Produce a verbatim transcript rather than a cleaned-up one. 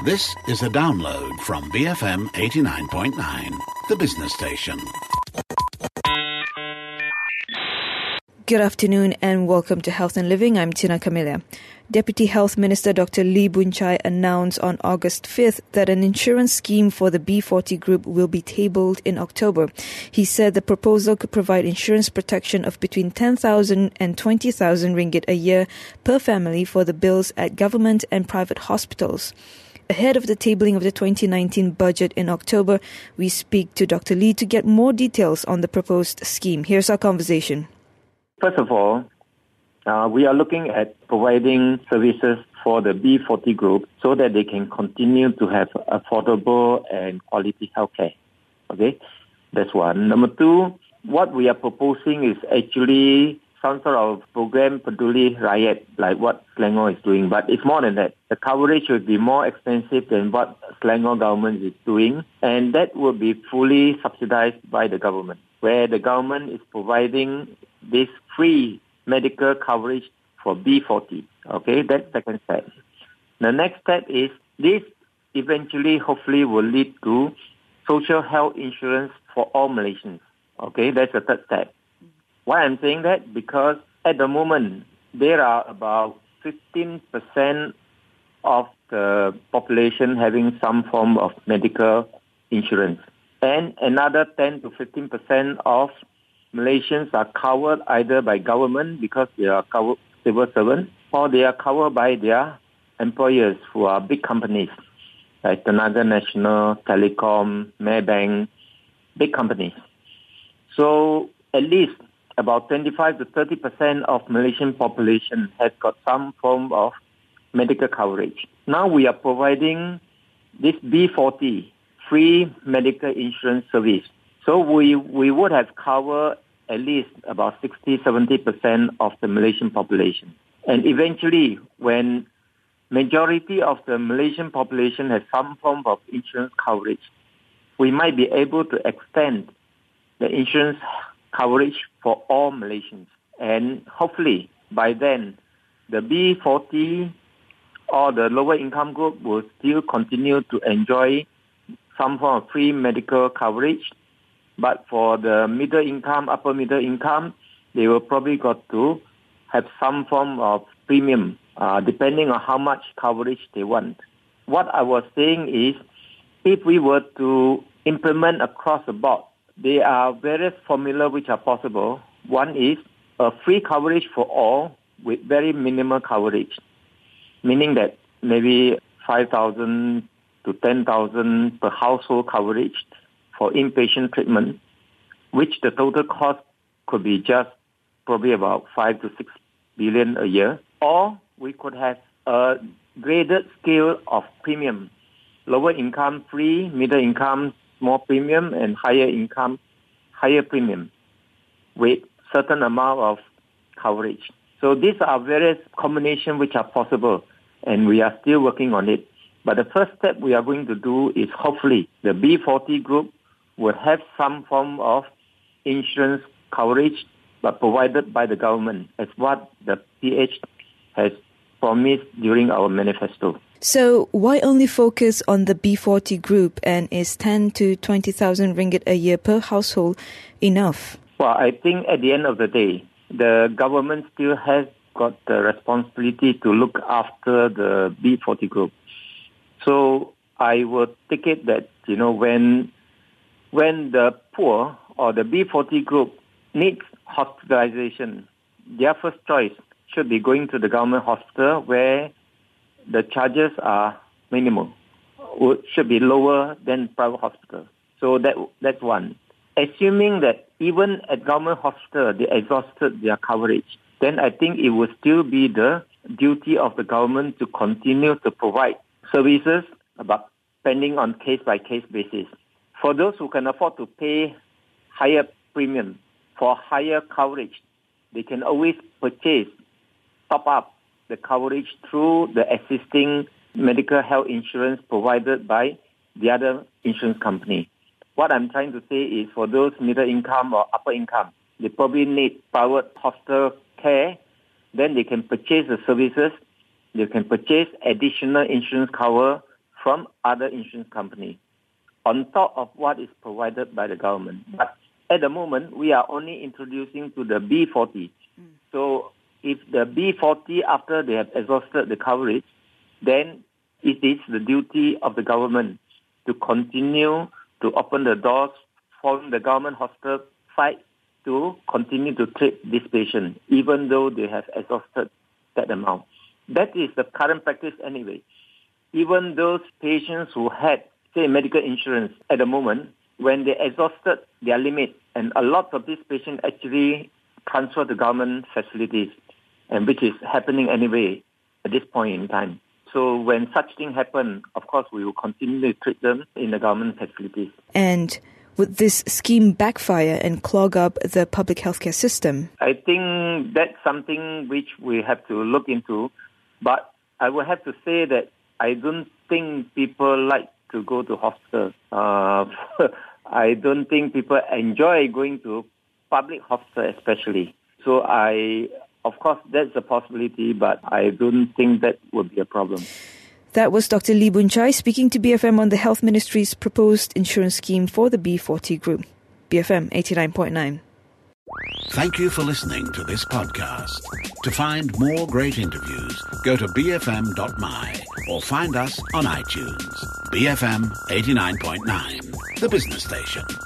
This is a download from B F M eighty-nine point nine, the business station. Good afternoon and welcome to Health and Living. I'm Tina Camilla. Deputy Health Minister Doctor Lee Boon Chye announced on August fifth that an insurance scheme for the B forty group will be tabled in October. He said the proposal could provide insurance protection of between ten thousand and twenty thousand ringgit a year per family for the bills at government and private hospitals. Ahead of the tabling of the twenty nineteen budget in October, we speak to Doctor Lee to get more details on the proposed scheme. Here's our conversation. First of all, uh, we are looking at providing services for the B forty group so that they can continue to have affordable and quality healthcare. Okay, that's one. Number two, what we are proposing is actually some sort of program Peduli Rakyat, like what Selangor is doing, but it's more than that. The coverage will be more expensive than what Selangor government is doing, and that will be fully subsidized by the government, where the government is providing this free medical coverage for B forty. Okay, that's the second step. The next step is this eventually, hopefully, will lead to social health insurance for all Malaysians. Okay, that's the third step. Why I'm saying that? Because at the moment, there are about fifteen percent of the population having some form of medical insurance. And another ten to fifteen percent of Malaysians are covered either by government because they are covered civil servants, or they are covered by their employers who are big companies like Tenaga Nasional, Telecom, Maybank, big companies. So at least about twenty-five to thirty percent of Malaysian population has got some form of medical coverage. Now we are providing this B forty free medical insurance service. So we, we would have covered at least about sixty to seventy percent of the Malaysian population. And eventually, when majority of the Malaysian population has some form of insurance coverage, we might be able to extend the insurance coverage for all Malaysians. And hopefully, by then, the B forty or the lower income group will still continue to enjoy some form of free medical coverage. But for the middle income, upper middle income, they will probably got to have some form of premium, uh, depending on how much coverage they want. What I was saying is, if we were to implement across the board, there are various formulas which are possible. One is a free coverage for all with very minimal coverage, meaning that maybe five thousand to ten thousand per household coverage for inpatient treatment, which the total cost could be just probably about five to six billion a year. Or we could have a graded scale of premium, lower income free, middle income small premium, and higher income higher premium with certain amount of coverage. So these are various combinations which are possible, and we are still working on it. But the first step we are going to do is hopefully the B forty group will have some form of insurance coverage, but provided by the government, as what the P H has promised during our manifesto. So why only focus on the B forty group, and is ten to twenty thousand ringgit a year per household enough? Well, I think at the end of the day, the government still has got the responsibility to look after the B forty group. So I will take it that, you know, when when the poor or the B forty group needs hospitalization, their first choice should be going to the government hospital where the charges are minimal, should be lower than private hospital. So that that's one. Assuming that even at government hospital they exhausted their coverage, then I think it will still be the duty of the government to continue to provide services, but depending on case-by-case basis. For those who can afford to pay higher premium for higher coverage, they can always purchase, top up the coverage through the existing medical health insurance provided by the other insurance company. What I'm trying to say is for those middle income or upper income, they probably need private hospital care, then they can purchase the services, they can purchase additional insurance cover from other insurance companies on top of what is provided by the government. But at the moment, we are only introducing to the B forty. Mm. So if the B forty, after they have exhausted the coverage, then it is the duty of the government to continue to open the doors for the government hospital side to continue to treat this patient, even though they have exhausted that amount. That is the current practice anyway. Even those patients who had, say, medical insurance at the moment, when they exhausted their limit, and a lot of these patients actually transfer to government facilities, and which is happening anyway at this point in time. So when such things happen, of course, we will continue to treat them in the government facilities. And would this scheme backfire and clog up the public healthcare system? I think that's something which we have to look into. But I will have to say that I don't think people like to go to hospitals. Uh, I don't think people enjoy going to public hospital especially. So I, of course, that's a possibility, but I don't think that would be a problem. That was Doctor Lee Boon Chye speaking to B F M on the Health Ministry's proposed insurance scheme for the B forty group. B F M eighty-nine point nine. Thank you for listening to this podcast. To find more great interviews, go to b f m dot m y or find us on iTunes. B F M eighty-nine point nine, the business station.